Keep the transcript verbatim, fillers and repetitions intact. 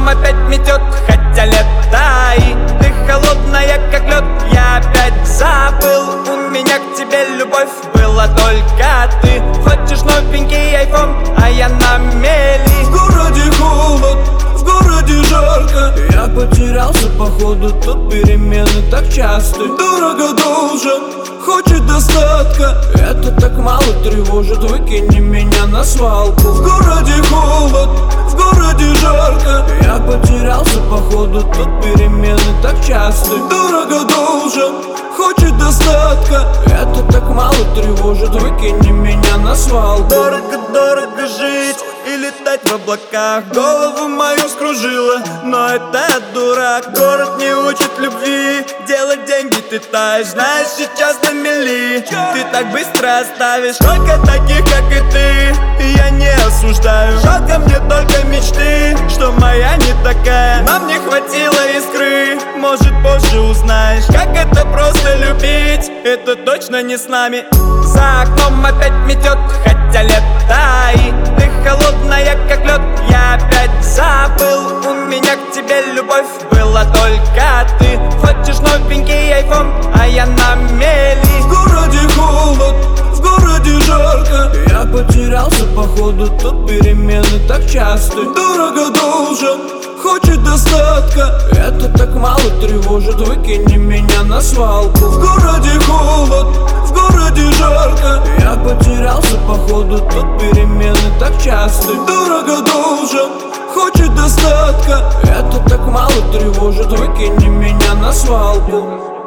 опять метет, хотя лето, и ты холодная, как лед. Я опять забыл, у меня к тебе любовь была только ты. Хочешь новенький айфон, а я на мели. В городе холод, в городе жарко. Я потерялся походу, тут перемены так часто. Дорого должен, хочет достатка. Это так мало тревожит, выкини меня на свалку. В городе холод, в городе жарко. Я потерялся походу, тут перемены так часто. Дорого должен, хочет достатка. Это так мало тревожит, выкини меня на свалку. Дорого-дорого жить и летать в облаках. Голову мою скружило, но это дурак. Город не учит любви, делать деньги ты таешь. Знаешь, сейчас на мели ты так быстро оставишь. Только таких, как и ты, я не осуждаю. Жалко мне только мечты, что моя не такая. Нам не хватило искры, может позже узнаешь, как это просто любить. Это точно не с нами. За окном опять метет, хотя лето, и ты холодная, как лед. Я опять забыл, у меня к тебе любовь была только ты. Хочешь новенький айфон, а я на мели. В городе холод, в городе жарко. Я потерялся походу, тут перемены так часто. Дорого должен, хочет достатка. Это так мало тревожит, выкини меня на свалку. В городе холод, в городе жарко. Я потерялся походу, тут перемены так часто. Дорого должен, хочет достатка. Это так мало тревожит, выкини меня на свалку.